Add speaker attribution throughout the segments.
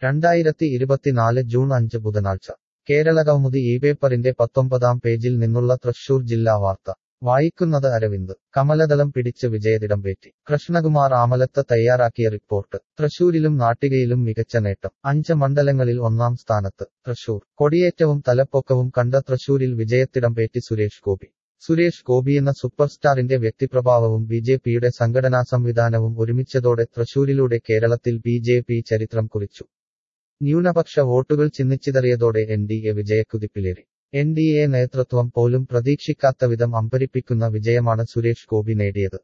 Speaker 1: 2024 June 5 ബുധനാഴ്ച കേരളകൗമുദി ഈ പേപ്പറിന്റെ 19-ാം പേജിൽ നിന്നുള്ള തൃശൂർ ജില്ലാ വാർത്ത വായിക്കുന്നത് അരവിന്ദ്. കമലദളം പിടിച്ച് വിജയതിടംപേറ്റി. കൃഷ്ണകുമാർ ആമലത്ത് തയ്യാറാക്കിയ റിപ്പോർട്ട്. തൃശൂരിലും നാട്ടികയിലും മികച്ച നേട്ടം. 5 മണ്ഡലങ്ങളിൽ ഒന്നാം സ്ഥാനത്ത്. തൃശൂർ. കൊടിയേറ്റവും തലപ്പൊക്കവും കണ്ട തൃശൂരിൽ വിജയത്തിടംപേറ്റി സുരേഷ് ഗോപി. സുരേഷ് ഗോപിയെന്ന സൂപ്പർസ്റ്റാറിന്റെ വ്യക്തിപ്രഭാവവും ബിജെപിയുടെ സംഘടനാ സംവിധാനവും ഒരുമിച്ചതോടെ തൃശൂരിലൂടെ കേരളത്തിൽ ബിജെപി ചരിത്രം കുറിച്ചു. ന്യൂനപക്ഷ വോട്ടുകൾ ചിന്നിച്ചിതറിയതോടെ എൻഡിഎ വിജയക്കുതിപ്പിലേറി. എൻഡിഎ നേതൃത്വം പോലും പ്രതീക്ഷിക്കാത്തവിധം അമ്പരിപ്പിക്കുന്ന വിജയമാണ് സുരേഷ് ഗോപി നേടിയത്.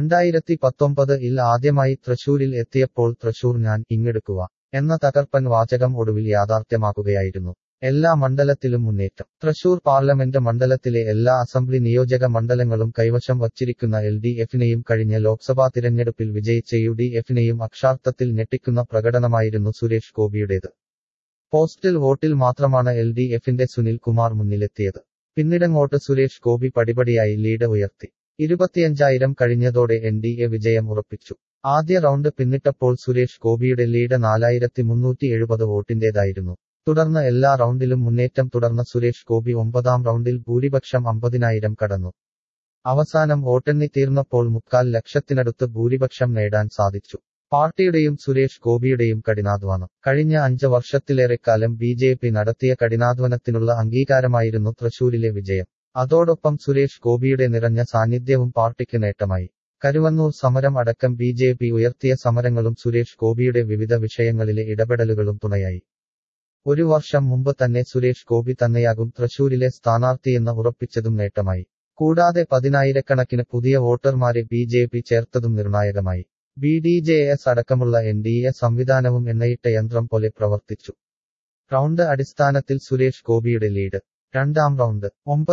Speaker 1: 2019-ൽ ആദ്യമായി തൃശൂരിൽ എത്തിയപ്പോൾ തൃശൂർ ഞാൻ ഇങ്ങെടുക്കുക എന്ന തകർപ്പൻ വാചകം ഒടുവിൽ യാഥാർത്ഥ്യമാക്കുകയായിരുന്നു. എല്ലാ മണ്ഡലത്തിലും മുന്നേറ്റം. തൃശൂർ പാർലമെന്റ് മണ്ഡലത്തിലെ എല്ലാ അസംബ്ലി നിയോജക മണ്ഡലങ്ങളും കൈവശം വച്ചിരിക്കുന്ന എൽഡിഎഫിനെയും കഴിഞ്ഞ ലോക്സഭാ തിരഞ്ഞെടുപ്പിൽ വിജയിച്ച യുഡിഎഫിനെയും അക്ഷരാർത്ഥത്തിൽ ഞെട്ടിക്കുന്ന പ്രകടനമായിരുന്നു സുരേഷ് ഗോപിയുടേത്. പോസ്റ്റൽ വോട്ടിൽ മാത്രമാണ് എൽഡിഎഫിന്റെ സുനിൽ കുമാർ മുന്നിലെത്തിയത്. പിന്നീടങ്ങോട്ട് സുരേഷ് ഗോപി പടിപടിയായി ലീഡ് ഉയർത്തി. 25,000 കഴിഞ്ഞതോടെ എൻഡിഎ വിജയം ഉറപ്പിച്ചു. ആദ്യ റൗണ്ട് പിന്നിട്ടപ്പോൾ സുരേഷ് ഗോപിയുടെ ലീഡ് 4,370 വോട്ടിന്റേതായിരുന്നു. തുടർന്ന് എല്ലാ റൗണ്ടിലും മുന്നേറ്റം തുടർന്ന സുരേഷ് ഗോപി 9-ാം റൗണ്ടിൽ ഭൂരിപക്ഷം 50,000 കടന്നു. അവസാനം വോട്ടെണ്ണി തീർന്നപ്പോൾ 3/4 ലക്ഷത്തിനടുത്ത് ഭൂരിപക്ഷം നേടാൻ സാധിച്ചു. പാർട്ടിയുടെയും സുരേഷ് ഗോപിയുടെയും കഠിനാധ്വാനം. കഴിഞ്ഞ 5 വർഷത്തിലേറെക്കാലം ബിജെപി നടത്തിയ കഠിനാധ്വാനത്തിനുള്ള അംഗീകാരമായിരുന്നു തൃശൂരിലെ വിജയം. അതോടൊപ്പം സുരേഷ് ഗോപിയുടെ നിറഞ്ഞ സാന്നിധ്യവും പാർട്ടിക്ക് നേട്ടമായി. കരുവന്നൂർ സമരം അടക്കം ബിജെപി ഉയർത്തിയ സമരങ്ങളും സുരേഷ് ഗോപിയുടെ വിവിധ വിഷയങ്ങളിലെ ഇടപെടലുകളും തുണയായി. 1 വർഷം മുമ്പ് തന്നെ സുരേഷ് ഗോപി തന്നെയാകും തൃശൂരിലെ സ്ഥാനാർത്ഥിയെന്ന് ഉറപ്പിച്ചതും നേട്ടമായി. കൂടാതെ 10,000-കണക്കിന് പുതിയ വോട്ടർമാരെ ബിജെപി ചേർത്തതും നിർണായകമായി. ബിഡിജെഎസ് അടക്കമുള്ള എൻഡിഎ സംവിധാനവും എണ്ണയിട്ട യന്ത്രം പോലെ പ്രവർത്തിച്ചു. റൗണ്ട് അടിസ്ഥാനത്തിൽ സുരേഷ് ഗോപിയുടെ ലീഡ്. 2-ാം റൗണ്ട്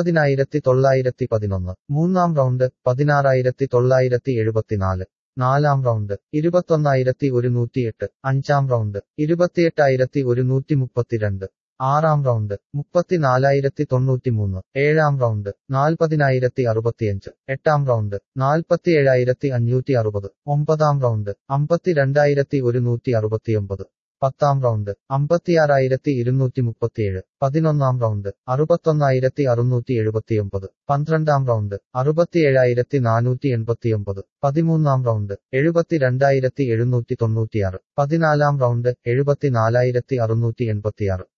Speaker 1: 9,911. 3-ാം റൗണ്ട് 16,974. 4-ാം റൗണ്ട് 21,108. 5-ാം റൗണ്ട് 28,132. 6-ാം റൗണ്ട് 34,093. 7-ാം റൗണ്ട് 40,065. 8-ാം റൗണ്ട് 47,560. 9-ാം റൗണ്ട് 52,169. 10-ാം റൗണ്ട് 56,237. 11-ാം റൗണ്ട് 61,679. 12-ാം റൗണ്ട് 67,489. 13-ാം റൗണ്ട് 72,796. 14-ാം റൗണ്ട് 74,686.